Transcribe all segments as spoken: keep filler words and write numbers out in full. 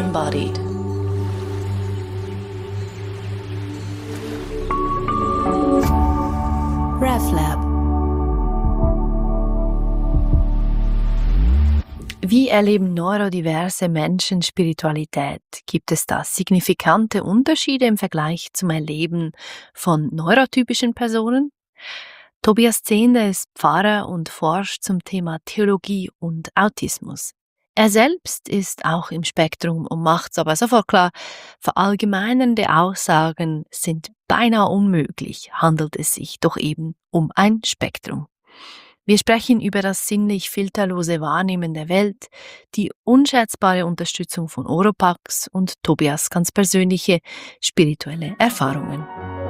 embodied. RevLab. Wie erleben neurodiverse Menschen Spiritualität? Gibt es da signifikante Unterschiede im Vergleich zum Erleben von neurotypischen Personen? Tobias Zehnder ist Pfarrer und forscht zum Thema Theologie und Autismus. Er selbst ist auch im Spektrum und macht's aber sofort klar, verallgemeinernde Aussagen sind beinahe unmöglich, handelt es sich doch eben um ein Spektrum. Wir sprechen über das sinnlich filterlose Wahrnehmen der Welt, die unschätzbare Unterstützung von Oropax und Tobias ganz persönliche spirituelle Erfahrungen.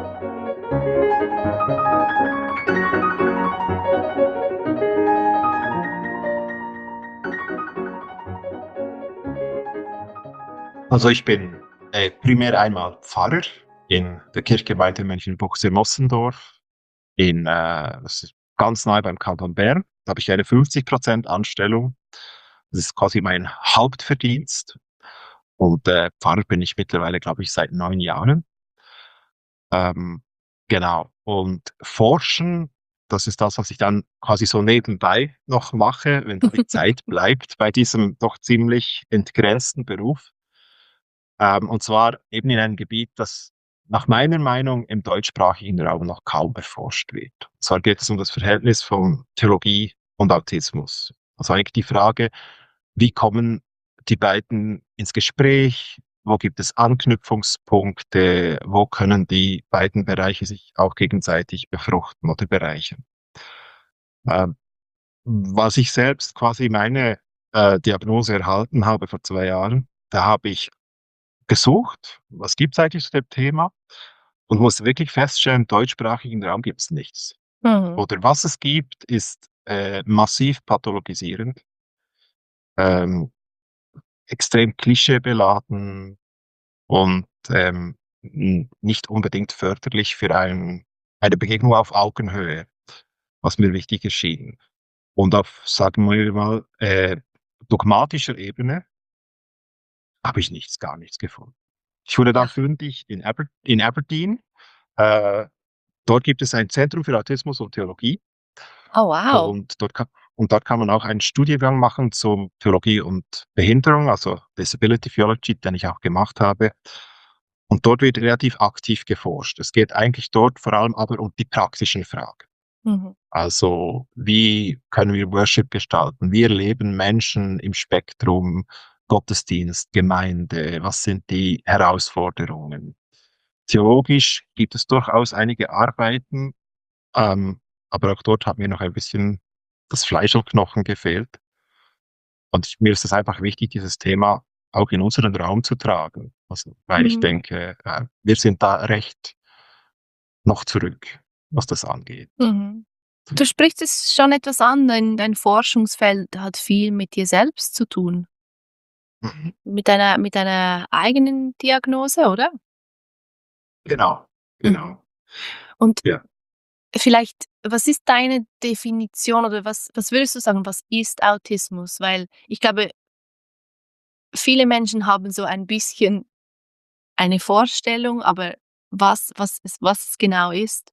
Also ich bin äh, primär einmal Pfarrer in der Kirchgemeinde Münchenbuchsee-Mossendorf, in, äh, das ist ganz nahe beim Kanton Bern. Da habe ich eine fünfzig Prozent Anstellung. Das ist quasi mein Hauptverdienst. Und äh, Pfarrer bin ich mittlerweile, glaube ich, seit neun Jahren. Ähm, genau. Und forschen, das ist das, was ich dann quasi so nebenbei noch mache, wenn da die Zeit bleibt bei diesem doch ziemlich entgrenzten Beruf. Ähm, und zwar eben in einem Gebiet, das nach meiner Meinung im deutschsprachigen Raum noch kaum erforscht wird. Und zwar geht es um das Verhältnis von Theologie und Autismus. Also eigentlich die Frage, wie kommen die beiden ins Gespräch? Wo gibt es Anknüpfungspunkte? Wo können die beiden Bereiche sich auch gegenseitig befruchten oder bereichern? Ähm, was ich selbst quasi meine äh, Diagnose erhalten habe vor zwei Jahren, da habe ich gesucht, was gibt es eigentlich zu dem Thema, und muss wirklich feststellen, im deutschsprachigen Raum gibt es nichts. Mhm. Oder was es gibt, ist äh, massiv pathologisierend, ähm, extrem klischeebeladen und ähm, n- nicht unbedingt förderlich für ein, eine Begegnung auf Augenhöhe, was mir wichtig erschien. Und auf, sagen wir mal, äh, dogmatischer Ebene habe ich nichts, gar nichts gefunden. Ich wurde dann Ja. fündig in, Aber in Aberdeen. Äh, dort gibt es ein Zentrum für Autismus und Theologie. Oh wow. Und dort kann, und dort kann man auch einen Studiengang machen zum Theologie und Behinderung, also Disability Theology, den ich auch gemacht habe. Und dort wird relativ aktiv geforscht. Es geht eigentlich dort vor allem aber um die praktischen Fragen. Mhm. Also, wie können wir Worship gestalten? Wie erleben Menschen im Spektrum Gottesdienst, Gemeinde? Was sind die Herausforderungen? Theologisch gibt es durchaus einige Arbeiten, ähm, aber auch dort hat mir noch ein bisschen das Fleisch am Knochen gefehlt. Und ich, mir ist es einfach wichtig, dieses Thema auch in unseren Raum zu tragen. Also, weil ich Mhm. denke, äh, wir sind da recht noch zurück, was das angeht. Mhm. Du sprichst es schon etwas an, dein, dein Forschungsfeld hat viel mit dir selbst zu tun, Mhm. mit deiner, mit deiner eigenen Diagnose, oder? Genau, Mhm. genau. Und Ja. vielleicht, was ist deine Definition oder was, was würdest du sagen, was ist Autismus? Weil ich glaube, viele Menschen haben so ein bisschen eine Vorstellung, aber was, was, es, was es genau ist,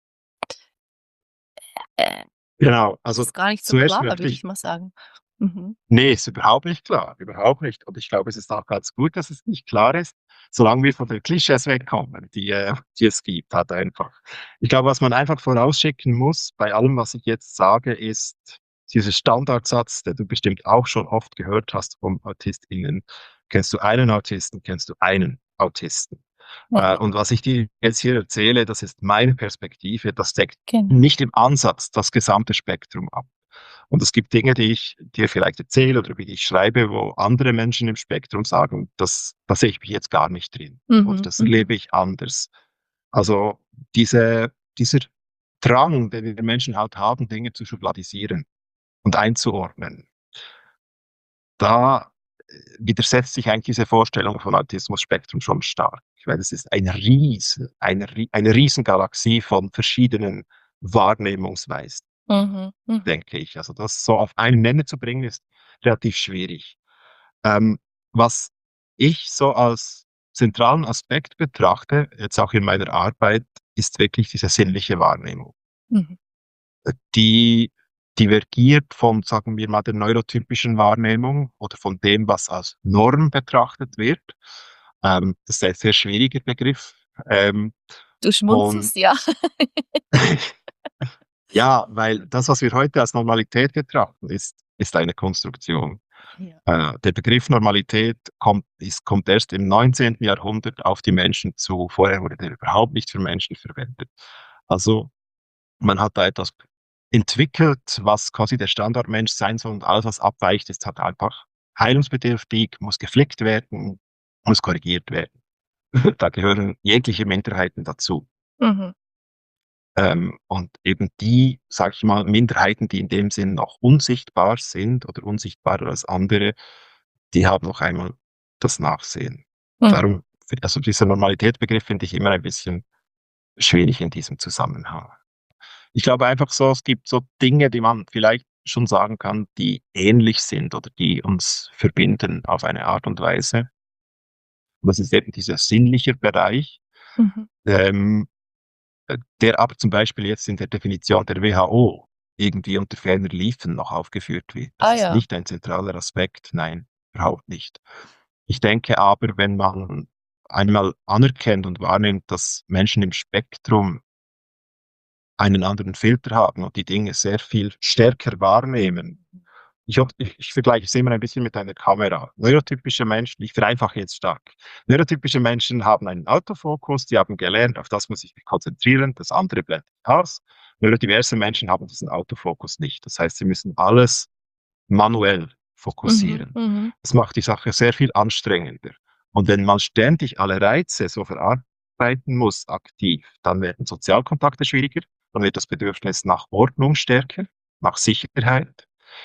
äh, Genau, also ist gar nicht so zuerst klar, möchte würde ich, ich mal sagen. Mhm. nee, ist überhaupt nicht klar, überhaupt nicht. Und ich glaube, es ist auch ganz gut, dass es nicht klar ist, solange wir von den Klischees wegkommen, die, äh, die es gibt, halt einfach. Ich glaube, was man einfach vorausschicken muss bei allem, was ich jetzt sage, ist dieser Standardsatz, den du bestimmt auch schon oft gehört hast von AutistInnen. Kennst du einen Autisten, kennst du einen Autisten. Äh, Ja, und was ich dir jetzt hier erzähle, das ist meine Perspektive, das deckt genau. nicht im Ansatz das gesamte Spektrum ab. Und es gibt Dinge, die ich dir vielleicht erzähle oder wie ich schreibe, wo andere Menschen im Spektrum sagen, das, da sehe ich mich jetzt gar nicht drin. Oder Mhm, das mhm, erlebe ich anders. Also diese, dieser Drang, den wir Menschen halt haben, Dinge zu schubladisieren und einzuordnen, da äh, widersetzt sich eigentlich diese Vorstellung von Autismus-Spektrum schon stark. Weil es ist ein Riesen, eine, Rie- eine Riesengalaxie von verschiedenen Wahrnehmungsweisen, mhm, mhm. denke ich. Also das so auf einen Nenner zu bringen, ist relativ schwierig. Ähm, was ich so als zentralen Aspekt betrachte, jetzt auch in meiner Arbeit, ist wirklich diese sinnliche Wahrnehmung. Mhm. Die divergiert von, sagen wir mal, der neurotypischen Wahrnehmung oder von dem, was als Norm betrachtet wird. Ähm, das ist ein sehr schwieriger Begriff. Ähm, Du und schmunzelst, ja. ja, weil das, was wir heute als Normalität betrachten, ist, ist eine Konstruktion. Ja. Äh, der Begriff Normalität kommt, ist, kommt erst im neunzehnten. Jahrhundert auf die Menschen zu. Vorher wurde er überhaupt nicht für Menschen verwendet. Also man hat da etwas entwickelt, was quasi der Standardmensch sein soll, und alles, was abweicht, ist halt einfach heilungsbedürftig, muss geflickt werden, muss korrigiert werden. Da gehören jegliche Minderheiten dazu. Mhm. Ähm, und eben die, sage ich mal, Minderheiten, die in dem Sinn noch unsichtbar sind oder unsichtbarer als andere, die haben noch einmal das Nachsehen. Mhm. Darum, also dieser Normalitätsbegriff finde ich immer ein bisschen schwierig in diesem Zusammenhang. Ich glaube einfach so, es gibt so Dinge, die man vielleicht schon sagen kann, die ähnlich sind oder die uns verbinden auf eine Art und Weise. Und das ist eben dieser sinnliche Bereich, Mhm. ähm, äh, der aber zum Beispiel jetzt in der Definition der W H O irgendwie unter ferner liefen noch aufgeführt wird. Das Ah ist ja. nicht ein zentraler Aspekt, nein, überhaupt nicht. Ich denke aber, wenn man einmal anerkennt und wahrnimmt, dass Menschen im Spektrum einen anderen Filter haben und die Dinge sehr viel stärker wahrnehmen. Ich, hab, ich, ich vergleiche es immer ein bisschen mit einer Kamera. Neurotypische Menschen, ich vereinfache jetzt stark. Neurotypische Menschen haben einen Autofokus, die haben gelernt, auf das muss ich mich konzentrieren, das andere blendet aus. Neurodiverse Menschen haben diesen Autofokus nicht. Das heißt, sie müssen alles manuell Mhm. fokussieren. Mhm. Das macht die Sache sehr viel anstrengender. Und wenn man ständig alle Reize so verarbeiten muss, aktiv, dann werden Sozialkontakte schwieriger, dann wird das Bedürfnis nach Ordnung stärker, nach Sicherheit.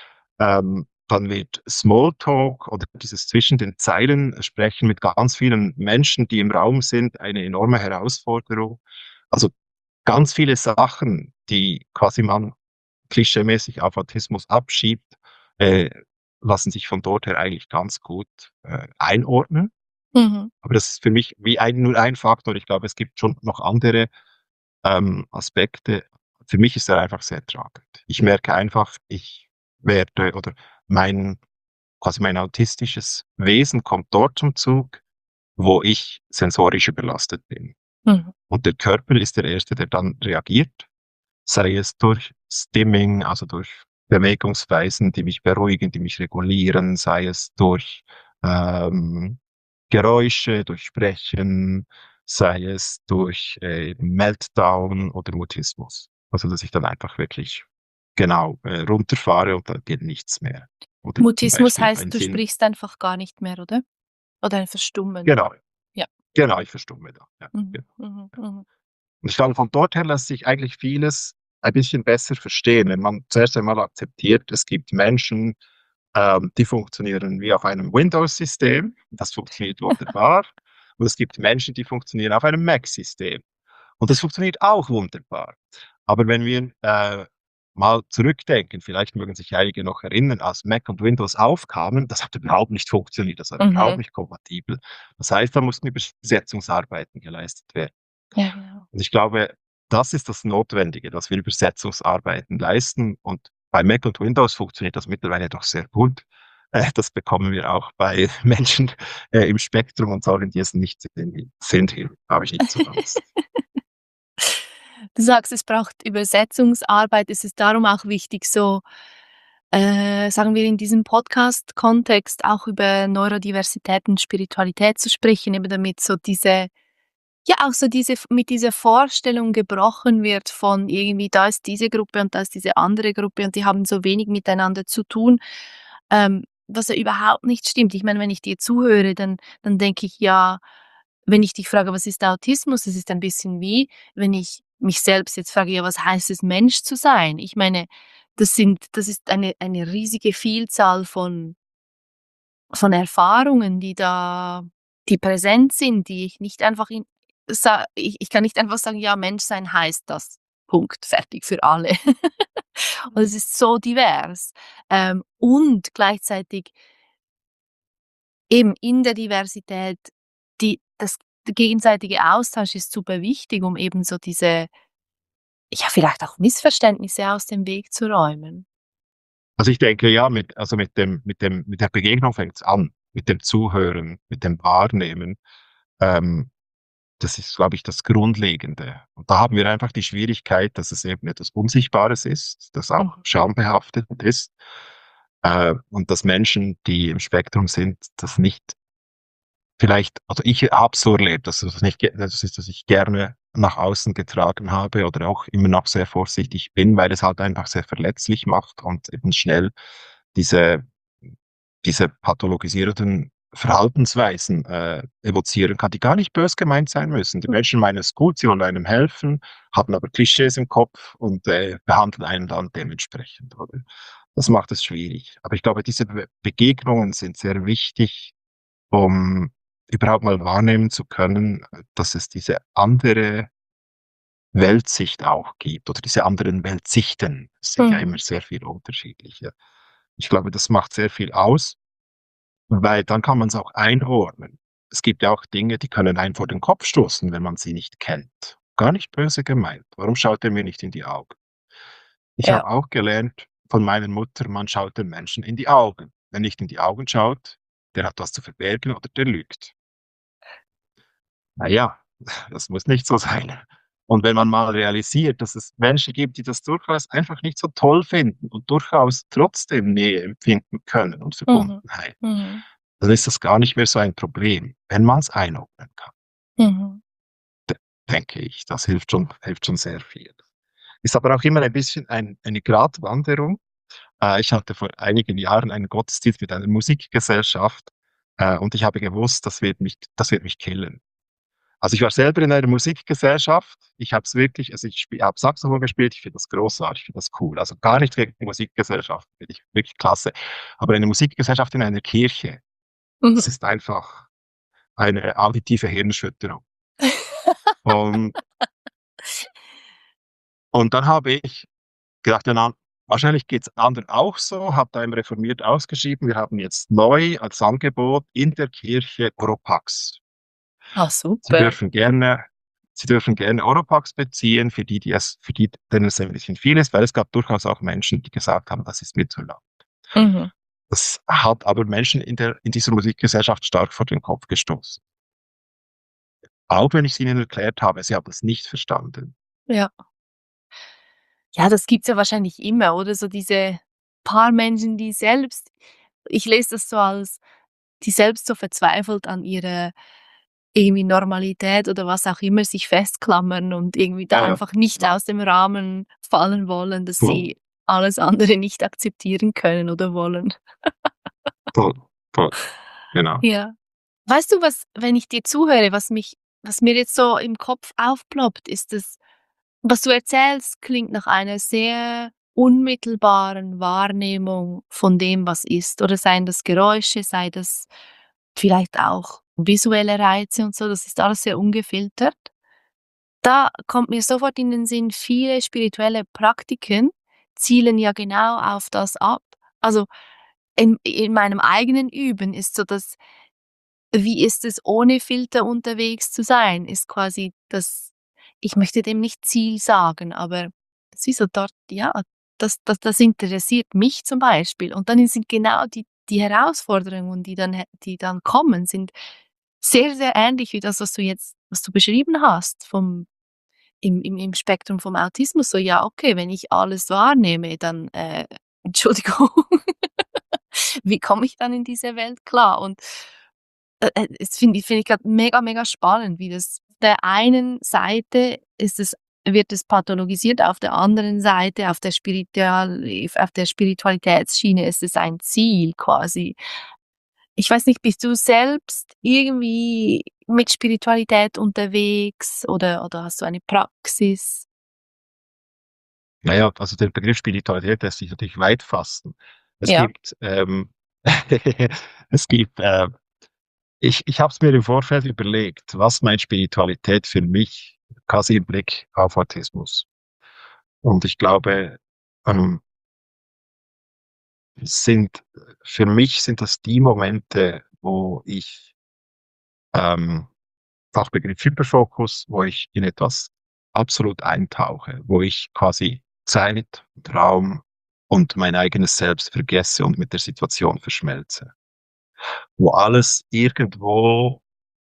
Ähm, dann wird Smalltalk oder dieses zwischen den Zeilen sprechen mit ganz vielen Menschen, die im Raum sind, eine enorme Herausforderung. Also ganz viele Sachen, die quasi man klischeemäßig auf Autismus abschiebt, äh, lassen sich von dort her eigentlich ganz gut äh, einordnen. Mhm. Aber das ist für mich wie ein, nur ein Faktor. Ich glaube, es gibt schon noch andere ähm, Aspekte. Für mich ist er einfach sehr tragend. Ich merke einfach, ich werde oder mein quasi mein autistisches Wesen kommt dort zum Zug, wo ich sensorisch überlastet bin. Mhm. Und der Körper ist der Erste, der dann reagiert, sei es durch Stimming, also durch Bewegungsweisen, die mich beruhigen, die mich regulieren, sei es durch ähm, Geräusche, durch Sprechen, sei es durch äh, Meltdown oder Mutismus. Also dass ich dann einfach wirklich genau äh, runterfahre und dann geht nichts mehr. Oder zum Mutismus Beispiel heißt, ein du Sinn. sprichst einfach gar nicht mehr, oder? Oder ein Verstummen? Genau, Ja. genau, ich verstumme da. Ja, Mhm. genau. Mhm. Mhm. Und ich glaube, von dort her lässt sich eigentlich vieles ein bisschen besser verstehen, wenn man zuerst einmal akzeptiert, es gibt Menschen, ähm, die funktionieren wie auf einem Windows-System. Das funktioniert wunderbar. Und es gibt Menschen, die funktionieren auf einem Mac-System. Und das funktioniert auch wunderbar. Aber wenn wir äh, mal zurückdenken, vielleicht mögen sich einige noch erinnern, als Mac und Windows aufkamen, das hat überhaupt nicht funktioniert, das war überhaupt Mhm. nicht kompatibel. Das heißt, da mussten Übersetzungsarbeiten geleistet werden. Ja, genau. Und ich glaube, das ist das Notwendige, dass wir Übersetzungsarbeiten leisten. Und bei Mac und Windows funktioniert das mittlerweile doch sehr gut. Äh, das bekommen wir auch bei Menschen äh, im Spektrum und sollen die es nicht sind, hier habe ich nicht so Angst. Du sagst, es braucht Übersetzungsarbeit. Ist es darum auch wichtig, so, äh, sagen wir in diesem Podcast-Kontext auch über Neurodiversität und Spiritualität zu sprechen, eben damit so diese ja, auch so diese mit dieser Vorstellung gebrochen wird von irgendwie, da ist diese Gruppe und da ist diese andere Gruppe und die haben so wenig miteinander zu tun, ähm, was ja überhaupt nicht stimmt. Ich meine, wenn ich dir zuhöre, dann dann denke ich, ja, wenn ich dich frage: „Was ist Autismus?“ Das ist ein bisschen wie, wenn ich mich selbst jetzt frage: „Ja, was heißt es, Mensch zu sein?“ Ich meine, das sind das ist eine eine riesige Vielzahl von von Erfahrungen, die da die präsent sind, die ich nicht einfach in sa ich ich kann nicht einfach sagen: „Ja, Menschsein heißt das. Punkt, fertig für alle.“ Und es ist so divers. Ähm, und gleichzeitig eben in der Diversität, die das der gegenseitige Austausch ist super wichtig, um eben so diese, ja, vielleicht auch Missverständnisse aus dem Weg zu räumen. Also ich denke, ja, mit, also mit dem, mit dem, mit der Begegnung fängt's an, mit dem Zuhören, mit dem Wahrnehmen. Ähm, Das ist, glaube ich, das Grundlegende. Und da haben wir einfach die Schwierigkeit, dass es eben etwas Unsichtbares ist, das auch Mhm. schambehaftet ist, äh, und dass Menschen, die im Spektrum sind, das nicht vielleicht, also ich habe so erlebt, dass das nicht, ge- das ist, dass ich gerne nach außen getragen habe oder auch immer noch sehr vorsichtig bin, weil es halt einfach sehr verletzlich macht und eben schnell diese diese pathologisierten Verhaltensweisen äh, evozieren kann, die gar nicht bös gemeint sein müssen. Die Menschen meinen es gut, sie wollen einem helfen, haben aber Klischees im Kopf und äh, behandeln einen dann dementsprechend. Oder? Das macht es schwierig. Aber ich glaube, diese Be Begegnungen sind sehr wichtig, um überhaupt mal wahrnehmen zu können, dass es diese andere Weltsicht auch gibt oder diese anderen Weltsichten. Es sind ja immer Mhm. sehr viele unterschiedliche. Ich glaube, das macht sehr viel aus. Weil dann kann man es auch einordnen. Es gibt ja auch Dinge, die können einen vor den Kopf stoßen, wenn man sie nicht kennt. Gar nicht böse gemeint. Warum schaut er mir nicht in die Augen? Ich Ja. habe auch gelernt von meiner Mutter, man schaut den Menschen in die Augen. Wer nicht in die Augen schaut, der hat was zu verbergen oder der lügt. Na ja, das muss nicht so sein. Und wenn man mal realisiert, dass es Menschen gibt, die das durchaus einfach nicht so toll finden und durchaus trotzdem Nähe empfinden können und Mhm. Verbundenheit, Mhm. dann ist das gar nicht mehr so ein Problem, wenn man es einordnen kann, Mhm. de denke ich. Das hilft schon hilft schon sehr viel. Ist aber auch immer ein bisschen ein eine Gratwanderung. Äh, ich hatte vor einigen Jahren einen Gottesdienst mit einer Musikgesellschaft, äh, und ich habe gewusst, das wird mich das wird mich killen. Also, ich war selber in einer Musikgesellschaft. Ich habe es wirklich, also, ich spie habe Saxophon gespielt, ich finde das großartig, ich finde das cool. Also, gar nicht gegen die Musikgesellschaft, finde ich wirklich klasse. Aber eine Musikgesellschaft in einer Kirche, Mhm. das ist einfach eine auditive Hirnerschütterung. Und, und dann habe ich gedacht, ja, na, wahrscheinlich geht es anderen auch so, habe da im Reformiert ausgeschrieben, wir haben jetzt neu als Angebot in der Kirche Oropax. Ah, Sie super. dürfen gerne, Sie dürfen gerne Oropax beziehen, für die, die es, für die, denen es ein bisschen viel ist, weil es gab durchaus auch Menschen, die gesagt haben, das ist mir zu lang. Mhm. Das hat aber Menschen in der, in dieser Musikgesellschaft stark vor den Kopf gestoßen. Auch wenn ich es ihnen erklärt habe, sie haben es nicht verstanden. Ja. Ja, das gibt's ja wahrscheinlich immer, oder? So diese paar Menschen, die selbst, ich lese das so als, die selbst so verzweifelt an ihre irgendwie Normalität oder was auch immer sich festklammern und irgendwie da Ja, ja, einfach nicht aus dem Rahmen fallen wollen, dass voll, sie alles andere nicht akzeptieren können oder wollen. voll, voll, genau. Ja. Weißt du, was, wenn ich dir zuhöre, was mich was mir jetzt so im Kopf aufploppt, ist das, was du erzählst, klingt nach einer sehr unmittelbaren Wahrnehmung von dem, was ist. Oder seien das Geräusche, sei das vielleicht auch visuelle Reize und so, das ist alles sehr ungefiltert. Da kommt mir sofort in den Sinn, viele spirituelle Praktiken zielen ja genau auf das ab. Also, in in meinem eigenen Üben ist so das: Wie ist es, ohne Filter unterwegs zu sein, ist quasi das, ich möchte dem nicht Ziel sagen, aber es ist so dort, ja, das das das interessiert mich zum Beispiel. Und dann sind genau die die Herausforderungen, die dann he die dann kommen, sind sehr, sehr ähnlich wie das, was du jetzt was du beschrieben hast vom im im im Spektrum vom Autismus. So, ja, okay, wenn ich alles wahrnehme, dann, äh, Entschuldigung, wie komme ich dann in diese Welt klar? Und äh, äh, das finde ich finde ich grad mega, mega spannend, wie das auf der einen Seite ist es wird es pathologisiert, auf der anderen Seite, auf der Spiritual auf der Spiritualitätsschiene ist es ein Ziel quasi. Ich weiß nicht, bist du selbst irgendwie mit Spiritualität unterwegs oder oder hast du eine Praxis? Na ja, also der Begriff Spiritualität lässt sich natürlich weit fassen. Es Ja. gibt, ähm, es gibt, äh, ich ich habe es mir im Vorfeld überlegt, was meint Spiritualität für mich quasi im Blick auf Autismus. Und ich glaube, ähm, sind für mich sind das die Momente, wo ich ähm, Fachbegriff Hyperfokus, wo ich in etwas absolut eintauche, wo ich quasi Zeit, Raum und mein eigenes Selbst vergesse und mit der Situation verschmelze. Wo alles irgendwo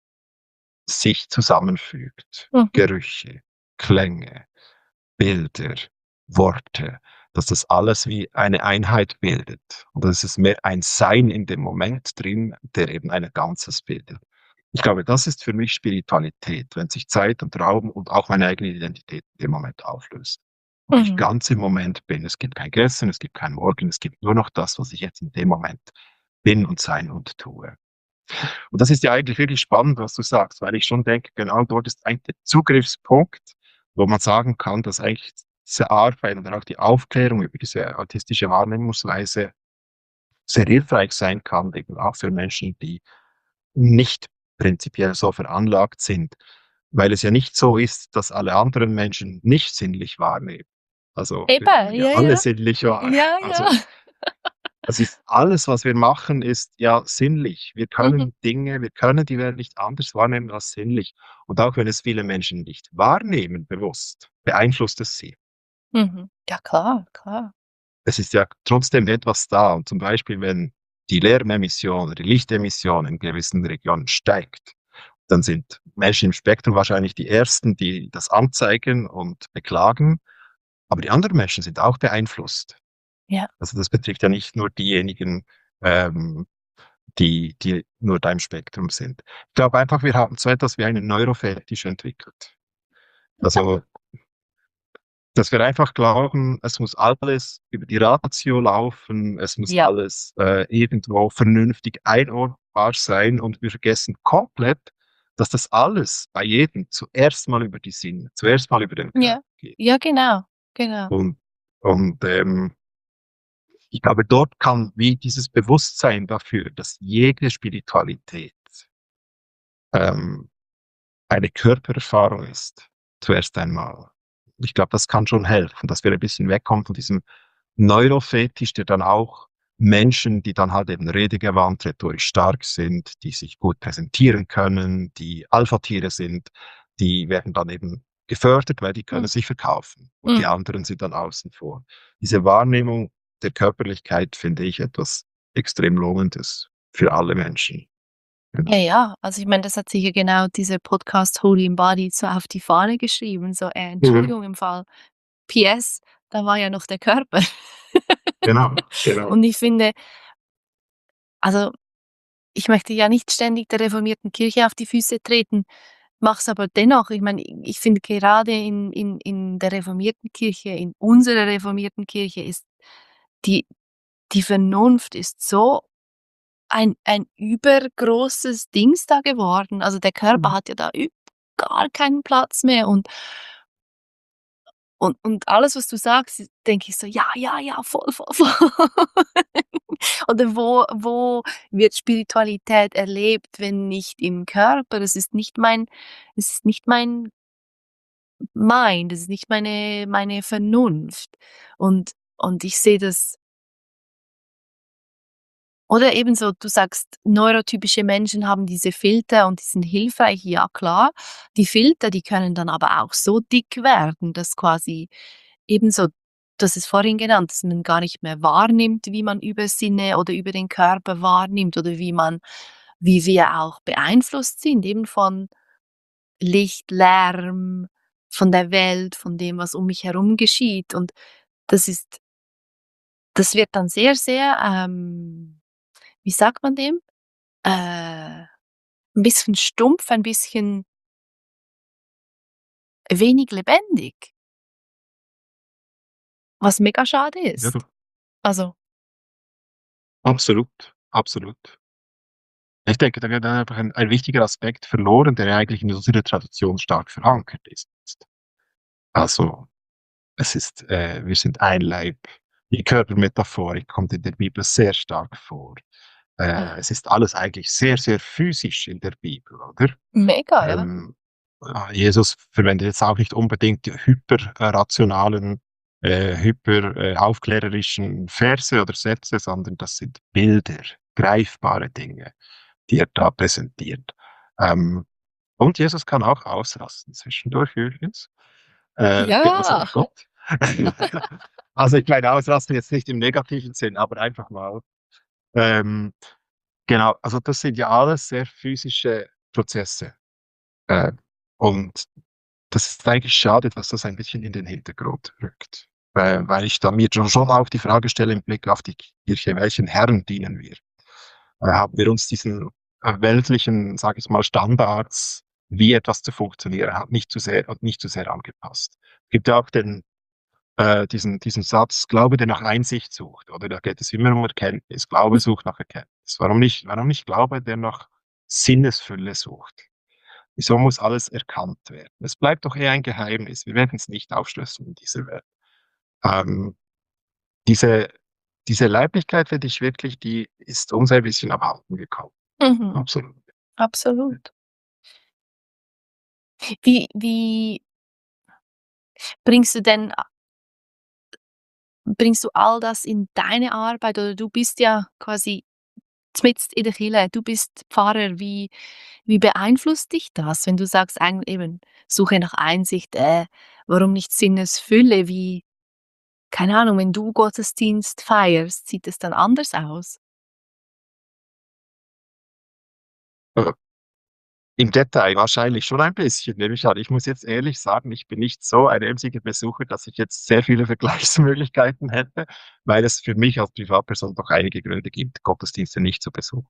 sich zusammenfügt. Mhm. Gerüche, Klänge, Bilder, Worte, dass das alles wie eine Einheit bildet. Und das ist mehr ein Sein in dem Moment drin, der eben ein Ganzes bildet. Ich glaube, das ist für mich Spiritualität, wenn sich Zeit und Raum und auch meine eigene Identität in dem Moment auflöst. Und ich Mhm. ganz im Moment bin. Es gibt kein Gestern, es gibt kein Morgen, es gibt nur noch das, was ich jetzt in dem Moment bin und sein und tue. Und das ist ja eigentlich wirklich spannend, was du sagst, weil ich schon denke, genau dort ist eigentlich der Zugriffspunkt, wo man sagen kann, dass eigentlich diese Arbeit oder auch die Aufklärung über diese autistische Wahrnehmungsweise sehr hilfreich sein kann, eben auch für Menschen, die nicht prinzipiell so veranlagt sind, weil es ja nicht so ist, dass alle anderen Menschen nicht sinnlich wahrnehmen. Also wir Eben, nehmen ja ja, alle ja. sinnlich wahr. Ja, ja. Also das ist alles, was wir machen, ist ja sinnlich. Wir Mhm. können Dinge, wir können die Welt nicht anders wahrnehmen als sinnlich. Und auch wenn es viele Menschen nicht wahrnehmen, bewusst, beeinflusst es sie. Mhm. Ja, klar, klar. Es ist ja trotzdem etwas da. Und zum Beispiel, wenn die Lärmemission oder die Lichtemission in gewissen Regionen steigt, dann sind Menschen im Spektrum wahrscheinlich die Ersten, die das anzeigen und beklagen. Aber die anderen Menschen sind auch beeinflusst. Ja. Also das betrifft ja nicht nur diejenigen, ähm, die, die nur da im Spektrum sind. Ich glaube einfach, wir haben so etwas wie einen Neurofetisch entwickelt. Also, dass wir einfach glauben, es muss alles über die Ratio laufen, es muss Ja. alles äh, irgendwo vernünftig einordnbar sein und wir vergessen komplett, dass das alles bei jedem zuerst mal über die Sinne, zuerst mal über den Körper Ja. geht. Ja, genau, genau. Und, und ähm, ich glaube, dort kann wie dieses Bewusstsein dafür, dass jede Spiritualität ähm, eine Körpererfahrung ist, zuerst einmal. Ich glaube, das kann schon helfen, dass wir ein bisschen wegkommen von diesem Neurofetisch, der dann auch Menschen, die dann halt eben redegewandt, rhetorisch stark sind, die sich gut präsentieren können, die Alpha-Tiere sind, die werden dann eben gefördert, weil die können Mhm. sich verkaufen. Und die Mhm. anderen sind dann außen vor. Diese Wahrnehmung der Körperlichkeit finde ich etwas extrem Lohnendes für alle Menschen. Ja, Genau. ja. Also, ich meine, das hat sich ja genau dieser Podcast Holy Embodied so auf die Fahne geschrieben, so, äh, Mhm. Entschuldigung im Fall P S, da war ja noch der Körper. Genau, genau. Und ich finde, also, ich möchte ja nicht ständig der reformierten Kirche auf die Füße treten, mache es aber dennoch. Ich meine, ich finde gerade in in in der reformierten Kirche, in unserer reformierten Kirche ist die die Vernunft ist so ein ein übergroßes Dings da geworden. Also, der Körper Mhm. hat ja da üb gar keinen Platz mehr und und und alles, was du sagst, denke ich so: „Ja, ja, ja, voll, voll, voll.“ Oder wo wo wird Spiritualität erlebt, wenn nicht im Körper? Es ist nicht mein es ist nicht mein Mind, das ist nicht meine meine Vernunft. Und und ich sehe das oder ebenso, du sagst, neurotypische Menschen haben diese Filter und die sind hilfreich. Ja, klar. Die Filter, die können dann aber auch so dick werden, dass quasi ebenso, du hast es vorhin genannt, dass man gar nicht mehr wahrnimmt, wie man über Sinne oder über den Körper wahrnimmt oder wie man wie wir auch beeinflusst sind, eben von Licht, Lärm, von der Welt, von dem, was um mich herum geschieht. Und das ist das wird dann sehr, sehr, ähm, wie sagt man dem? Äh, 'n bisschen stumpf, ein bisschen wenig lebendig, was mega schade Ja, du ist. Also, absolut, absolut. Ich denke, da geht dann einfach ein ein wichtiger Aspekt verloren, der ja eigentlich in unserer Tradition stark verankert ist. Also, es ist, äh wir sind ein Leib. Die Körpermetaphorik kommt in der Bibel sehr stark vor. Äh, mhm, es ist alles eigentlich sehr, sehr physisch in der Bibel, oder? mega, ja. Ähm, äh, Jesus verwendet jetzt auch nicht unbedingt die hyperrationalen, äh, hyper äh, aufklärerischen Verse oder Sätze, sondern das sind Bilder, greifbare Dinge, dir da präsentiert. Ähm, und Jesus kann auch ausrasten zwischendurch übrigens. Äh, genauso Ja. wie Gott. Also ich meine ausrasten jetzt nicht im negativen Sinn, aber einfach mal. Ähm, genau, also das sind ja alles sehr physische Prozesse. Äh, und das ist eigentlich schade, dass das ein bisschen in den Hintergrund rückt. Weil, weil ich da mir schon schon auch die Frage stelle im Blick auf die Kirche, welchen Herren dienen wir? Äh, haben wir uns diesen äh, weltlichen, sage ich mal, Standards, wie etwas zu funktionieren hat, nicht zu sehr, nicht zu sehr angepasst. Es gibt ja auch den, äh, diesen, diesen Satz, Glaube, der nach Einsicht sucht, oder da geht es immer um Erkenntnis. Glaube sucht nach Erkenntnis. Warum nicht, warum nicht Glaube, der nach Sinnesfülle sucht? Wieso muss alles erkannt werden? Es bleibt doch eher ein Geheimnis. Wir werden es nicht aufschlüsseln in dieser Welt. Ähm, diese, diese Leiblichkeit, finde ich wirklich, die ist uns ein bisschen abhanden gekommen. Mhm. Absolut. Absolut. Wie wie bringst du denn a bringst du all das in deine Arbeit oder du bist ja quasi mitten in der Kirche, du bist Pfarrer. Wie wie beeinflusst dich das, wenn du sagst, eigen eben, Suche nach Einsicht, äh, warum nicht Sinnesfülle? Wie keine Ahnung, wenn du Gottesdienst feierst, sieht es dann anders aus? Äh, Im Detail wahrscheinlich schon ein bisschen, nehme ich an. Ich muss jetzt ehrlich sagen, ich bin nicht so ein emsiger Besucher, dass ich jetzt sehr viele Vergleichsmöglichkeiten hätte, weil es für mich als Privatperson doch einige Gründe gibt, Gottesdienste nicht zu besuchen.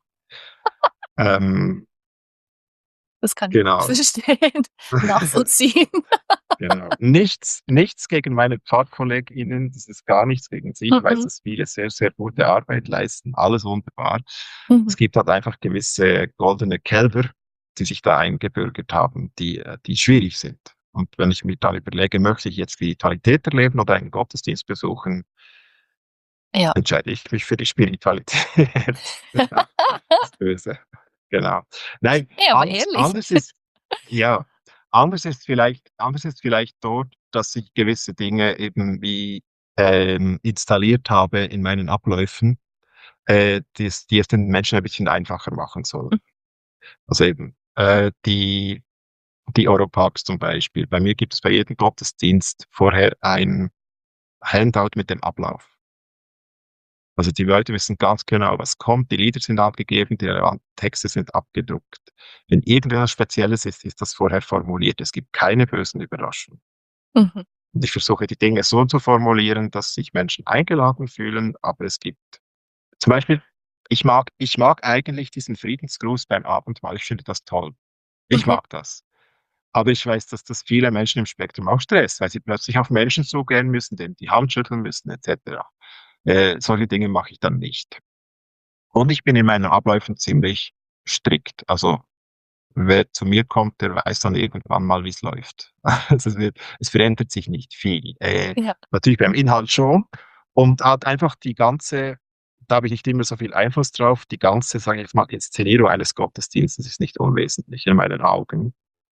Ähm, Das kann ich gut genau. verstehen, nachvollziehen. Genau. Nichts, nichts gegen meine PfarrkollegInnen, das ist gar nichts gegen sie. Ich weiß, Mhm. dass viele sehr, sehr gute Arbeit leisten, alles wunderbar. Mhm. Es gibt halt einfach gewisse goldene Kälber, die sich da eingebürgert haben, die, äh, die schwierig sind. Und wenn ich mir dann überlege, möchte ich jetzt Spiritualität erleben oder einen Gottesdienst besuchen, Ja. entscheide ich mich für die Spiritualität. Ja, das Böse. Genau. Nein, Ja, aber anders, ehrlich. anders ist, ja, anders ist vielleicht, anders ist vielleicht dort, dass ich gewisse Dinge eben wie ähm, installiert habe in meinen Abläufen, äh, die es, die es den Menschen ein bisschen einfacher machen sollen. Also eben äh, die, die Europax zum Beispiel. Bei mir gibt es bei jedem Gottesdienst vorher ein Handout mit dem Ablauf. Also die Leute wissen ganz genau, was kommt, die Lieder sind angegeben, die relevanten Texte sind abgedruckt. Wenn irgendetwas Spezielles ist, ist das vorher formuliert. Es gibt keine bösen Überraschungen. Mhm. Und ich versuche die Dinge so zu formulieren, dass sich Menschen eingeladen fühlen, aber es gibt zum Beispiel, ich mag, ich mag eigentlich diesen Friedensgruß beim Abendmahl, ich finde das toll. Ich Mhm. mag das. Aber ich weiß, dass das viele Menschen im Spektrum auch stresst, weil sie plötzlich auf Menschen zugehen müssen, denen die Hand schütteln müssen, et cetera. Äh, solche Dinge mache ich dann nicht. Und ich bin in meinen Abläufen ziemlich strikt. Also wer zu mir kommt, der weiß dann irgendwann mal, wie es läuft. Also es wird, es verändert sich nicht viel. Äh, Ja. natürlich beim Inhalt schon. Und halt einfach die ganze, da habe ich nicht immer so viel Einfluss drauf, die ganze, sage ich jetzt mal, Inszenierung eines Gottesdienstes ist nicht unwesentlich in meinen Augen.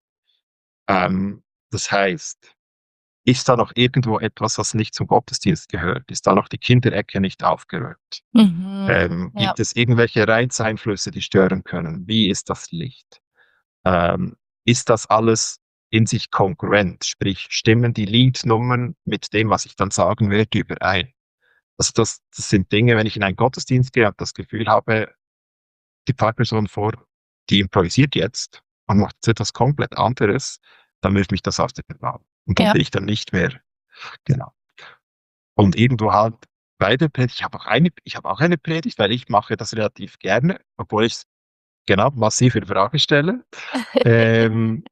Ähm, das heißt, ist da noch irgendwo etwas, was nicht zum Gottesdienst gehört? Ist da noch die Kinderecke nicht aufgeräumt? Mhm. Ähm, Ja. gibt es irgendwelche Reizeinflüsse, die stören können? Wie ist das Licht? Ähm, ist das alles in sich kongruent? Sprich, stimmen die Liednummern mit dem, was ich dann sagen werde, überein? Also das, das sind Dinge, wenn ich in einen Gottesdienst gehe und das Gefühl habe, die Pfarrperson vor, die improvisiert jetzt und macht jetzt etwas komplett anderes, dann wirft mich das aus der Bahn. Und dann Ja. bin ich dann nicht mehr, genau. Und irgendwo halt bei der Predigt, ich habe auch eine, ich habe auch eine Predigt, weil ich mache das relativ gerne, obwohl ich es genau massiv in Frage stelle. Ähm,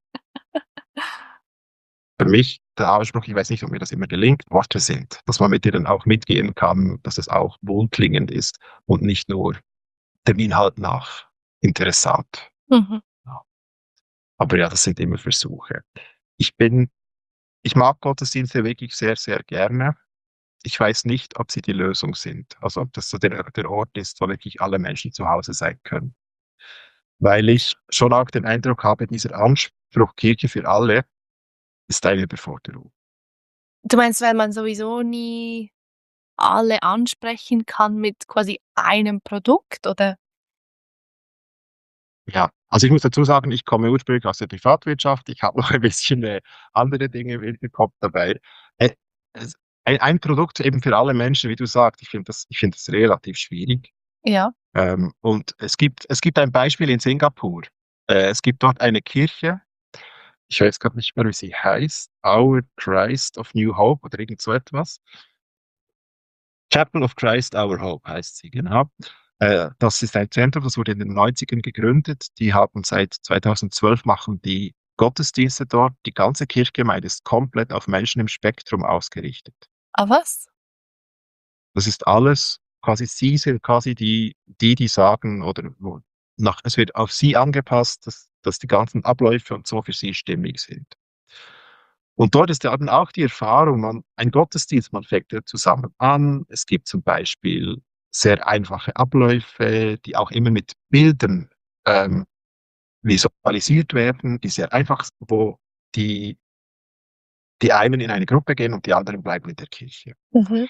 für mich der Ausspruch, ich weiß nicht, ob mir das immer gelingt, Worte sind, dass man mit denen auch mitgehen kann, dass es auch wohlklingend ist und nicht nur dem Inhalt nach interessant. Mhm. Ja. Aber ja, das sind immer Versuche. Ich bin, ich mag Gottesdienste wirklich sehr, sehr gerne. Ich weiß nicht, ob sie die Lösung sind. Also ob das so der, der Ort ist, wo wirklich alle Menschen zu Hause sein können. Weil ich schon auch den Eindruck habe, dieser Anspruch Kirche für alle ist eine Überforderung. Du meinst, weil man sowieso nie alle ansprechen kann mit quasi einem Produkt, oder? Ja, also ich muss dazu sagen, ich komme ursprünglich aus der Privatwirtschaft. Ich habe noch ein bisschen äh, andere Dinge im Kopf dabei. Äh, es, ein, ein Produkt eben für alle Menschen, wie du sagst, ich finde das, ich finde das relativ schwierig. Ja. Ähm, und es gibt, es gibt ein Beispiel in Singapur. Äh, es gibt dort eine Kirche, ich weiß gerade nicht mehr, wie sie heißt, Our Christ of New Hope oder irgend so etwas. Chapel of Christ, Our Hope heißt sie, genau. Äh, das ist ein Zentrum, das wurde in den Neunzigern gegründet. Die haben seit zweitausendzwölf machen die Gottesdienste dort. Die ganze Kirchgemeinde ist komplett auf Menschen im Spektrum ausgerichtet. Ah, was? Das ist alles quasi, sie sind quasi die, die, die sagen, oder wo, nach, es wird auf sie angepasst, dass, dass die ganzen Abläufe und so für sie stimmig sind. Und dort ist ja dann auch die Erfahrung, man, ein Gottesdienst, man fängt ja zusammen an. Es gibt zum Beispiel sehr einfache Abläufe, die auch immer mit Bildern ähm, visualisiert werden, die sehr einfach, wo die, die einen in eine Gruppe gehen und die anderen bleiben in der Kirche. Mhm.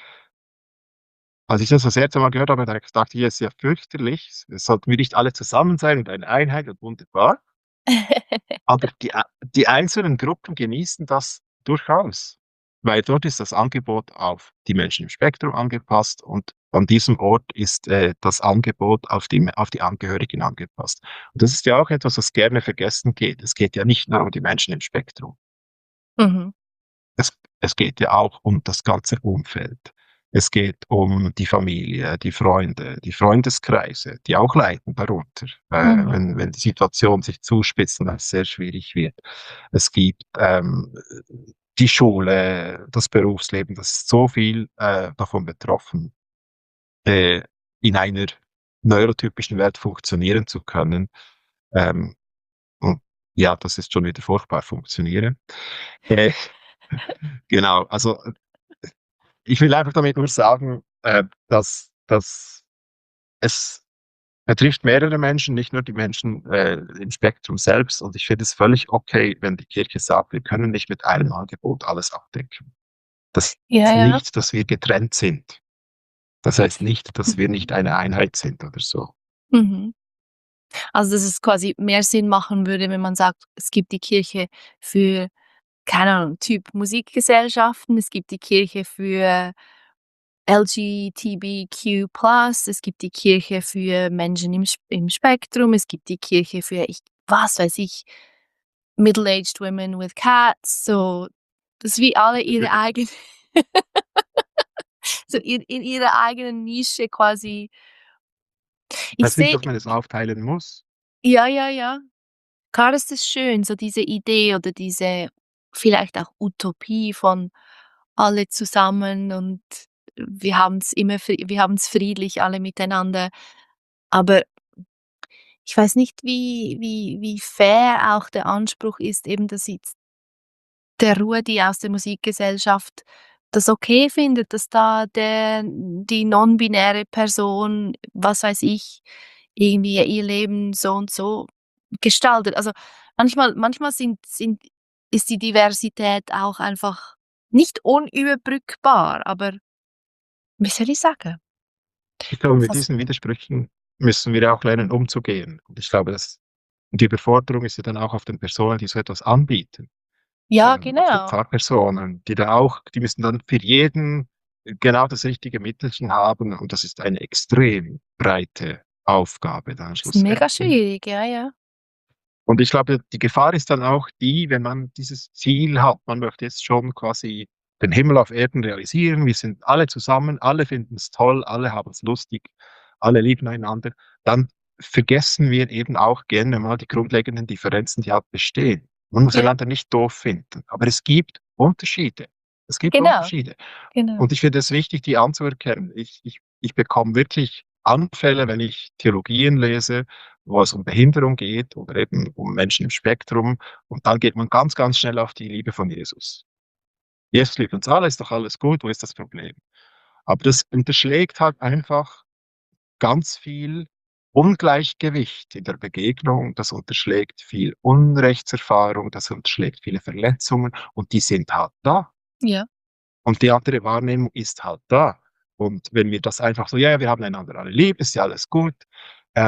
Als ich das das erste Mal gehört habe, da dachte ich, es ist ja fürchterlich. Es sollten wir nicht alle zusammen sein und eine Einheit und wunderbar. Aber die, a- die einzelnen Gruppen genießen das durchaus, weil dort ist das Angebot auf die Menschen im Spektrum angepasst und an diesem Ort ist äh, das Angebot auf die, auf die Angehörigen angepasst. Und das ist ja auch etwas, was gerne vergessen geht. Es geht ja nicht nur um die Menschen im Spektrum. Mhm. Es, es geht ja auch um das ganze Umfeld. Es geht um die Familie, die Freunde, die Freundeskreise, die auch leiden darunter, äh, Mhm. wenn, wenn die Situation sich zuspitzt und es sehr schwierig wird. Es gibt ähm, die Schule, das Berufsleben, das ist so viel äh, davon betroffen, äh, in einer neurotypischen Welt funktionieren zu können. Ähm, und ja, das ist schon wieder furchtbar funktionieren. Äh, genau, also ich will einfach damit nur sagen, äh, dass, dass es betrifft mehrere Menschen, nicht nur die Menschen äh, im Spektrum selbst. Und ich finde es völlig okay, wenn die Kirche sagt, wir können nicht mit einem Angebot alles abdecken. Das Ja, heißt ja. nicht, dass wir getrennt sind. Das heißt nicht, dass wir nicht eine Einheit sind oder so. Mhm. Also, dass es quasi mehr Sinn machen würde, wenn man sagt, es gibt die Kirche für, keine Ahnung, Typ Musikgesellschaften, es gibt die Kirche für L G B T Q plus, es gibt die Kirche für Menschen im, Sp- im Spektrum, es gibt die Kirche für, ich, was weiß ich, middle-aged women with cats, so, dass wie alle ihre eigene, so in, in ihrer eigenen Nische quasi. Ich Das heißt nicht, sehe, dass man es aufteilen muss. ja, ja, ja. Klar ist es schön, so diese Idee oder diese vielleicht auch Utopie von alle zusammen und wir haben's immer fri wir haben's friedlich alle miteinander. Aber ich weiß nicht, wie wie wie fair auch der Anspruch ist, eben, dass jetzt der Rudi aus der Musikgesellschaft das okay findet, dass da der die non-binäre Person, was weiß ich, irgendwie ihr Leben so und so gestaltet. Also, manchmal manchmal sind sind ist die Diversität auch einfach nicht unüberbrückbar, aber wie soll ich sagen? Ich glaube, mit Was diesen Widersprüchen müssen wir auch lernen, umzugehen. Und ich glaube, dass die Überforderung ist ja dann auch auf den Personen, die so etwas anbieten. ja, Ähm, auf den genau. Pfarrpersonen, die da auch, die müssen dann für jeden genau das richtige Mittelchen haben und das ist eine extrem breite Aufgabe dann Ist mega schlussendlich. schwierig, ja, ja. Und ich glaube, die Gefahr ist dann auch die, wenn man dieses Ziel hat, man möchte jetzt schon quasi den Himmel auf Erden realisieren, wir sind alle zusammen, alle finden es toll, alle haben es lustig, alle lieben einander, dann vergessen wir eben auch gerne mal die grundlegenden Differenzen, die halt bestehen. Man muss Ja, einander nicht doof finden, aber es gibt Unterschiede. Es gibt genau, Unterschiede. genau. Und ich finde es wichtig, die anzuerkennen. Ich, ich, ich bekomme wirklich Anfälle, wenn ich Theologien lese, wo es um Behinderung geht oder eben um Menschen im Spektrum. Und dann geht man ganz, ganz schnell auf die Liebe von Jesus. Jesus liebt uns alle, ist doch alles gut, wo ist das Problem? Aber das unterschlägt halt einfach ganz viel Ungleichgewicht in der Begegnung, das unterschlägt viel Unrechtserfahrung, das unterschlägt viele Verletzungen und die sind halt da. Ja. Und die andere Wahrnehmung ist halt da. Und wenn wir das einfach so, ja, ja, wir haben einander alle lieb, ist ja alles gut, ähm,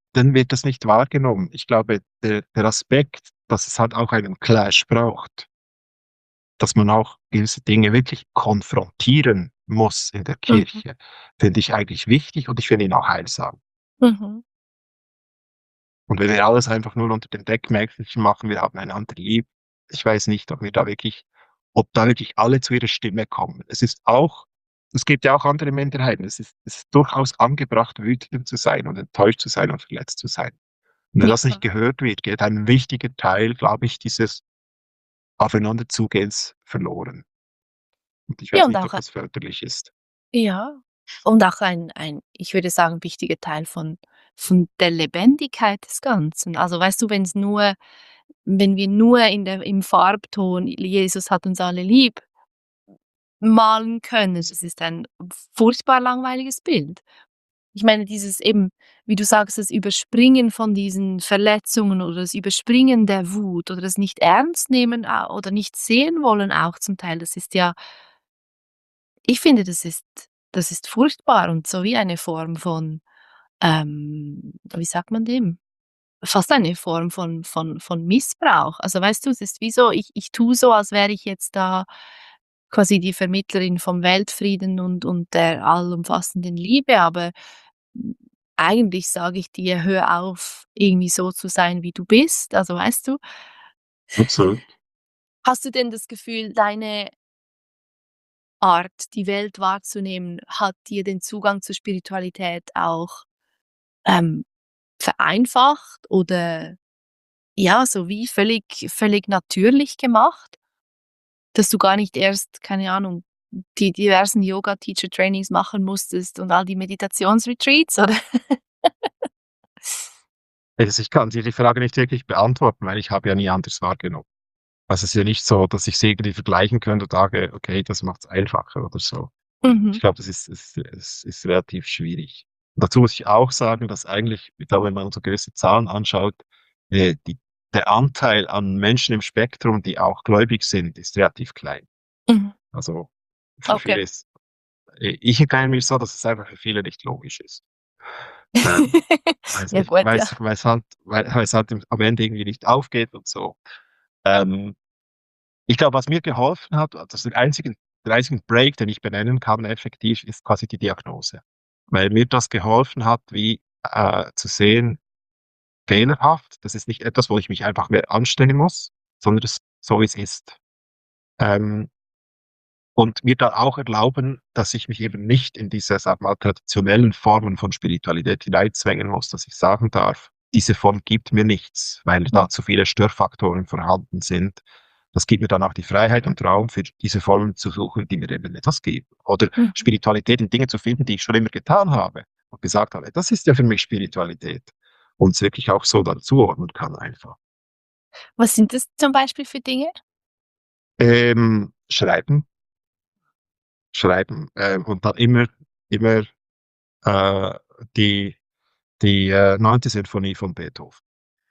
dann wird das nicht wahrgenommen. Ich glaube, der, der Aspekt, dass es halt auch einen Clash braucht, dass man auch gewisse Dinge wirklich konfrontieren muss in der Mhm. Kirche, finde ich eigentlich wichtig und ich finde ihn auch heilsam. Mhm. Und wenn wir alles einfach nur unter dem Deckmäntelchen machen, wir haben einander lieb, ich weiß nicht, ob wir da wirklich, ob da wirklich alle zu ihrer Stimme kommen. Es ist auch, es gibt ja auch andere Minderheiten. Es ist, es ist durchaus angebracht, wütend zu sein und enttäuscht zu sein und verletzt zu sein. Und wenn das nicht Ja. gehört wird, geht ein wichtiger Teil, glaube ich, dieses Aufeinanderzugehens verloren. Und ich Ja, weiß und nicht, auch ob das förderlich ist. ja, und auch ein ein, ich würde sagen, wichtiger Teil von von der Lebendigkeit des Ganzen. Also, weißt du, wenn's nur wenn wir nur in der im Farbton „Jesus hat uns alle lieb“ malen können, das ist ein furchtbar langweiliges Bild. Ich meine, dieses eben, wie du sagst, das Überspringen von diesen Verletzungen oder das Überspringen der Wut oder das nicht ernst nehmen a oder nicht sehen wollen auch zum Teil, das ist ja, ich finde, das ist das ist furchtbar und so wie eine Form von, ähm, wie sagt man dem? Fast eine Form von von von Missbrauch. Also, weißt du, es ist wie so, ich ich tue so, als wäre ich jetzt da quasi die Vermittlerin vom Weltfrieden und und der allumfassenden Liebe, aber, hm, eigentlich sage ich dir: „Hör auf, irgendwie so zu sein, wie du bist.“ Also, weißt du? Absolut. Hast du denn das Gefühl, deine Art, die Welt wahrzunehmen, hat dir den Zugang zur Spiritualität auch, ähm, vereinfacht oder ja, so wie völlig völlig natürlich gemacht, dass du gar nicht erst, keine Ahnung, die diversen Yoga-Teacher-Trainings machen musstest und all die Meditationsretreats, oder? Also ich kann dir die Frage nicht wirklich beantworten, weil ich habe ja nie anders wahrgenommen. Also es ist ja nicht so, dass ich sie irgendwie vergleichen könnte und sage, okay, das macht es einfacher oder so. Mhm, Ich glaube, das ist, es, es ist relativ schwierig. Und dazu muss ich auch sagen, dass eigentlich, ich glaube, wenn man so gewisse Zahlen anschaut, äh, die, der Anteil an Menschen im Spektrum, die auch gläubig sind, ist relativ klein. mhm. Also für Okay. viele ist, äh, ich erkläre mir so, dass es einfach für viele nicht logisch ist. Ähm, weil es Ja nicht, gut, weil ja. es, weil es halt, weil, weil es halt im- am Ende irgendwie nicht aufgeht und so. Ähm, Ich glaube, was mir geholfen hat, das der einzige, der einzige Break, den ich benennen kann, effektiv, ist quasi die Diagnose. Weil mir das geholfen hat, wie äh, zu sehen, fehlerhaft, das ist nicht etwas, wo ich mich einfach mehr anstrengen muss, sondern das so wie es ist. Ähm, und mir dann auch erlauben, dass ich mich eben nicht in diese, sag mal, traditionellen Formen von Spiritualität hineinzwängen muss, dass ich sagen darf, diese Form gibt mir nichts, weil Mhm, da zu viele Störfaktoren vorhanden sind. Das gibt mir dann auch die Freiheit und Raum für diese Formen zu suchen, die mir eben etwas geben. Oder mhm. Spiritualität in Dinge zu finden, die ich schon immer getan habe und gesagt habe, das ist ja für mich Spiritualität. Und es wirklich auch so dann zuordnen kann einfach. Was sind das zum Beispiel für Dinge? Ähm, schreiben, schreiben äh, und dann immer, immer äh, die, die äh, neunte Sinfonie von Beethoven.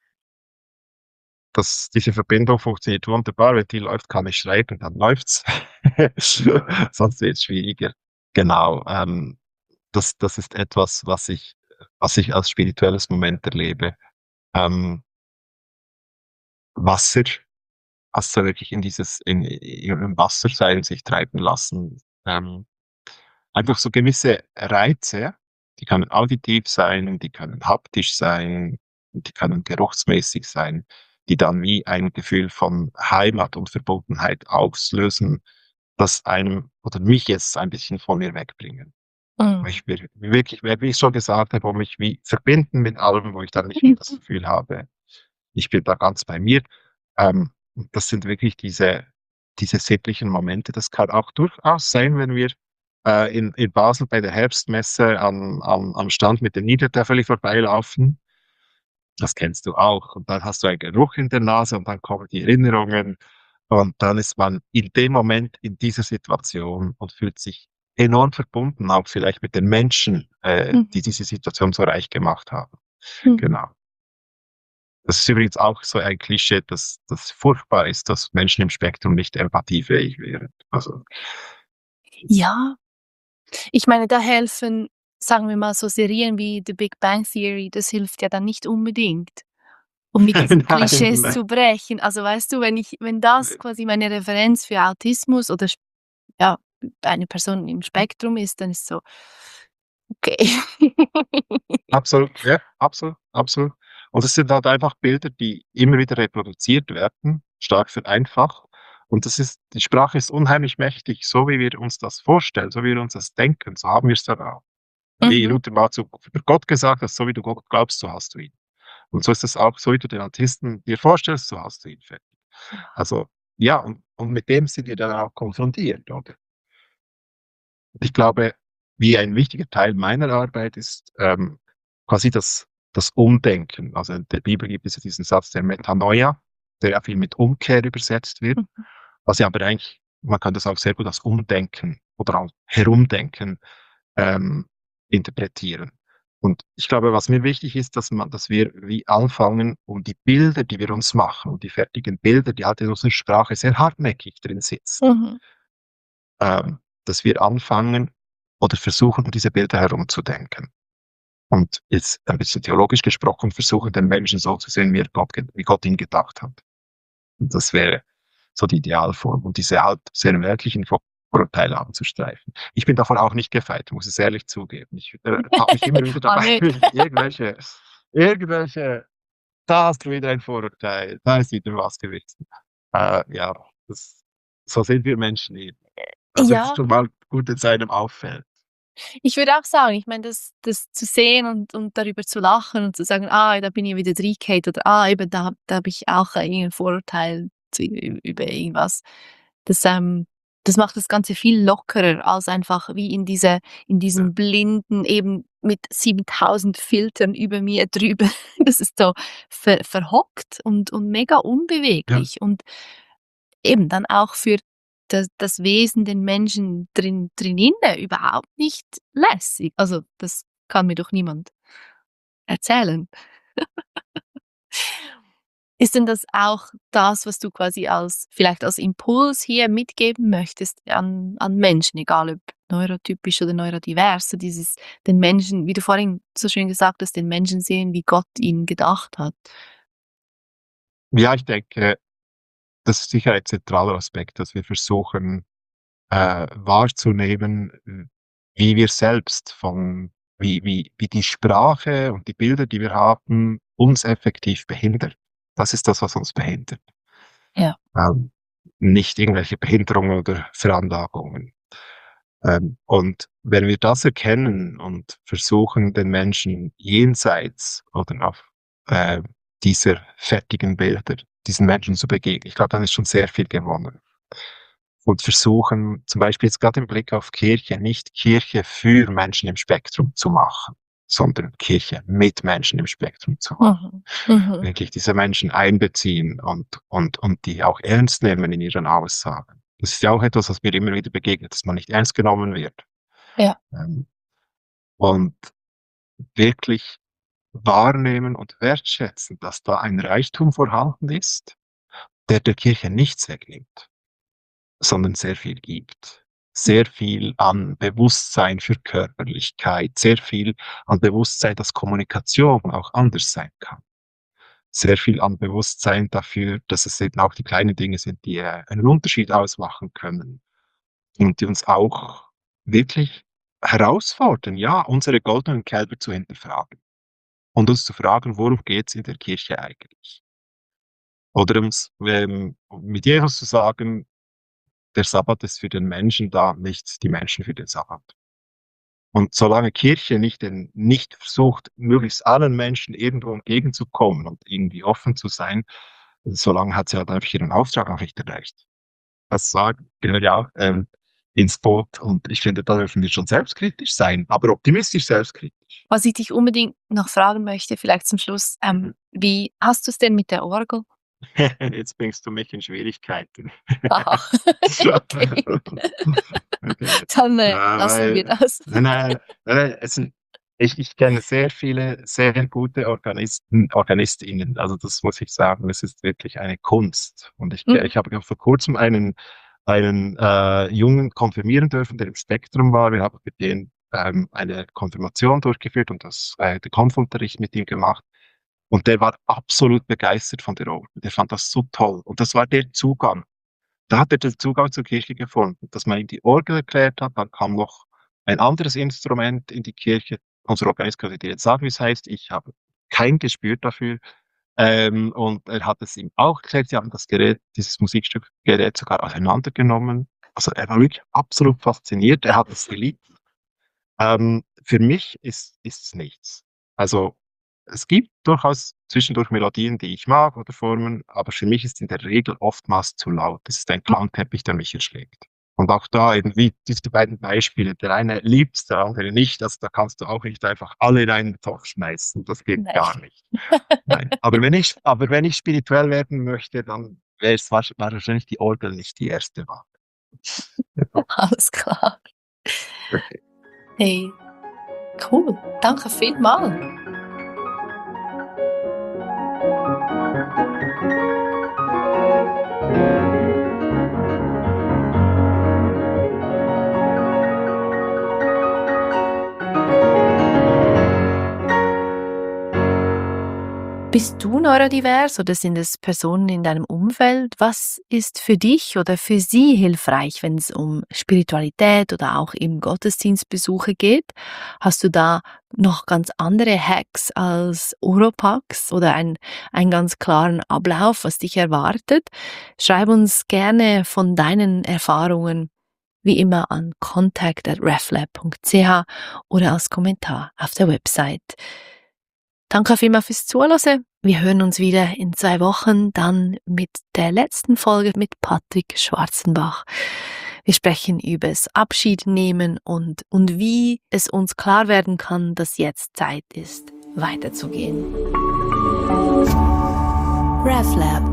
Das, diese Verbindung funktioniert wunderbar. Wenn die läuft, kann ich schreiben, dann läuft's. Sonst wird es schwieriger. Genau. Ähm, das, das ist etwas, was ich, was ich als spirituelles Moment erlebe. Ähm, Wasser, also wirklich in dieses, in, in, im Wasser sein, sich treiben lassen. Ähm, Einfach so gewisse Reize, die können auditiv sein, die können haptisch sein, die können geruchsmäßig sein, die dann wie ein Gefühl von Heimat und Verbundenheit auslösen, das einem oder mich jetzt ein bisschen von mir wegbringen. Wo Mhm. ich mir wirklich, wie ich schon gesagt habe, wo mich wie verbinden mit allem, wo ich dann nicht mehr das Gefühl habe, ich bin da ganz bei mir. Ähm, und das sind wirklich diese, diese sittlichen Momente. Das kann auch durchaus sein, wenn wir äh, in, in Basel bei der Herbstmesse am, am, am Stand mit dem Niedertäfeli vorbeilaufen. Das kennst du auch. Und dann hast du einen Geruch in der Nase und dann kommen die Erinnerungen. Und dann ist man in dem Moment in dieser Situation und fühlt sich enorm verbunden, auch vielleicht mit den Menschen, äh, Mhm, die diese Situation so reich gemacht haben. mhm. Genau. Das ist übrigens auch so ein Klischee, dass das furchtbar ist, dass Menschen im Spektrum nicht empathiefähig wären. Also, Ja, ich meine, da helfen sagen wir mal so Serien wie The Big Bang Theory, das hilft ja dann nicht unbedingt, um mit diesen Nein, Klischees nein. zu brechen. Also, weißt du, wenn ich wenn das quasi meine Referenz für Autismus oder sp ja, eine Person im Spektrum ist, dann ist so, okay. Absolut, ja, absolut, absolut. Und es sind halt einfach Bilder, die immer wieder reproduziert werden, stark vereinfacht. Und das ist die Sprache ist unheimlich mächtig, so wie wir uns das vorstellen, so wie wir uns das denken, so haben wir es dann auch. Wie Mhm. Luther mal zu über Gott gesagt hat: „So wie du Gott glaubst, so hast du ihn.“ Und so ist es auch, so wie du den Autisten dir vorstellst, so hast du ihn, fertig. Also, ja, und und mit dem sind wir dann auch konfrontiert, oder? Ich glaube, wie ein wichtiger Teil meiner Arbeit ist, ähm, quasi das das Umdenken. Also, in der Bibel gibt es ja diesen Satz der Metanoia, der ja viel mit Umkehr übersetzt wird, Mhm. was ja aber eigentlich man kann das auch sehr gut als Umdenken oder auch Herumdenken, ähm, interpretieren. Und ich glaube, was mir wichtig ist, dass man dass wir wie anfangen, um die Bilder, die wir uns machen und die fertigen Bilder, die halt in unserer Sprache sehr hartnäckig drin sitzen, Mhm. ähm, dass wir anfangen oder versuchen, um diese Bilder herumzudenken. Und jetzt ein bisschen theologisch gesprochen, versuchen, den Menschen so zu sehen, wie, er Gott, ge- wie Gott ihn gedacht hat. Und das wäre so die Idealform und diese halt sehr weltlichen Vor- Vorurteile anzustreifen. Ich bin davon auch nicht gefeit, muss es ehrlich zugeben. Ich äh, habe mich immer wieder dabei, Amen. irgendwelche, irgendwelche, da hast du wieder ein Vorurteil, da ist wieder was gewesen. Äh, ja, das, so sind wir Menschen eben. Also es ist Ja. schon mal gut, wenn es einem auffällt. Ich würde auch sagen, ich meine, das das zu sehen und und darüber zu lachen und zu sagen: „Ah, da bin ich wieder reingefallen“ oder „Ah, eben, da da habe ich auch, äh, irgend Vorurteil zu ü über irgendwas.“ Das, ähm das macht das Ganze viel lockerer als einfach wie in diese in Ja, diesem blinden eben mit siebentausend Filtern über mir drüber. Das ist so ver verhockt und und mega ja. unbeweglich und eben dann auch für das das Wesen, den Menschen drin drininne überhaupt nicht lässig. Also, das kann mir doch niemand erzählen. Ist denn das auch das, was du quasi als vielleicht als Impuls hier mitgeben möchtest an an Menschen, egal ob neurotypisch oder neurodivers, so dieses den Menschen, wie du vorhin so schön gesagt hast, den Menschen sehen, wie Gott ihn gedacht hat? Ja, ich denke, das ist sicher ein zentraler Aspekt, dass wir versuchen, äh, wahrzunehmen, w wie wir selbst von wie wie wie die Sprache und die Bilder, die wir haben, uns effektiv behindert. Das ist das, was uns behindert, Ja. ähm, nicht irgendwelche Behinderungen oder Veranlagungen. Ähm, und wenn wir das erkennen und versuchen, den Menschen jenseits oder auf, äh, dieser fertigen Bilder, diesen Menschen zu begegnen, ich glaube, dann ist schon sehr viel gewonnen. Und versuchen, zum Beispiel jetzt gerade im Blick auf Kirche, nicht Kirche für Menschen im Spektrum zu machen, sondern Kirche mit Menschen im Spektrum zu machen. Mhm. Mhm. Wirklich diese Menschen einbeziehen und und und die auch ernst nehmen in ihren Aussagen. Das ist ja auch etwas, was mir immer wieder begegnet, dass man nicht ernst genommen wird. Ja. Ähm, und wirklich wahrnehmen und wertschätzen, dass da ein Reichtum vorhanden ist, der der Kirche nichts wegnimmt, sondern sehr viel gibt. Sehr viel an Bewusstsein für Körperlichkeit, sehr viel an Bewusstsein, dass Kommunikation auch anders sein kann. Sehr viel an Bewusstsein dafür, dass es eben auch die kleinen Dinge sind, die, äh, einen Unterschied ausmachen können und die uns auch wirklich herausfordern, ja, unsere goldenen Kälber zu hinterfragen und uns zu fragen: „Worum geht's in der Kirche eigentlich?“ Oder uns, ähm, mit Jesus zu sagen: „Der Sabbat ist für den Menschen da, nicht die Menschen für den Sabbat.“ Und solange Kirche nicht den nicht versucht, möglichst allen Menschen irgendwo entgegenzukommen und irgendwie offen zu sein, solange hat sie halt einfach ihren Auftrag auch nicht erreicht. Das sagen gehört ja auch, ähm, ins Boot und ich finde, da dürfen wir schon selbstkritisch sein, aber optimistisch selbstkritisch. Was ich dich unbedingt noch fragen möchte, vielleicht zum Schluss, Mhm. ähm, wie hast du es denn mit der Orgel? Jetzt bringst du mich in Schwierigkeiten. Aha, okay. Okay. Dann, äh, Ja, lassen wir weil das. nein, nein, nein, nein, es sind ich ich kenne sehr viele sehr gute Organisten Organistinnen. Also, das muss ich sagen, es ist wirklich eine Kunst. Und ich Mhm. ich habe ja vor Kurzem einen einen, äh, Jungen konfirmieren dürfen, der im Spektrum war. Wir haben mit denen ähm, eine Konfirmation durchgeführt und das, äh, den Konfunterricht mit ihm gemacht. Und der war absolut begeistert von der Orgel. Der fand das so toll. Und das war der Zugang. Da hat er den Zugang zur Kirche gefunden, dass man ihm die Orgel erklärt hat. Dann kam noch ein anderes Instrument in die Kirche. Unser Organist könnte dir jetzt sagen, wie es heißt. Ich habe kein Gespür dafür. Ähm, und er hat es ihm auch erklärt. Sie haben das Gerät, dieses Musikstückgerät sogar auseinandergenommen. Also er war wirklich absolut fasziniert. Er hat es geliebt. Ähm, für mich ist es nichts. Also es gibt durchaus zwischendurch Melodien, die ich mag oder Formen, aber für mich ist in der Regel oftmals zu laut. Es ist ein Klangteppich, der mich erschlägt. Und auch da eben wie diese beiden Beispiele. Der eine liebt's, der andere nicht. Also da kannst du auch nicht einfach alle in einen Topf schmeißen. Das geht Nein. gar nicht. Nein. Aber wenn ich, aber wenn ich spirituell werden möchte, dann wäre es wahrsch- wahrscheinlich die Orgel nicht die erste Wahl. Alles klar. Okay. Hey, cool. Danke vielmals. Bist du neurodivers oder sind es Personen in deinem Umfeld? Was ist für dich oder für sie hilfreich, wenn es um Spiritualität oder auch eben Gottesdienstbesuche geht? Hast du da noch ganz andere Hacks als Oropax oder einen, einen ganz klaren Ablauf, was dich erwartet? Schreib uns gerne von deinen Erfahrungen wie immer an contact at reflab punkt c h oder als Kommentar auf der Website. Danke vielmals fürs Zuhören. Wir hören uns wieder in zwei Wochen, dann mit der letzten Folge mit Patrick Schwarzenbach. Wir sprechen über das Abschiednehmen und, und wie es uns klar werden kann, dass jetzt Zeit ist, weiterzugehen. RefLab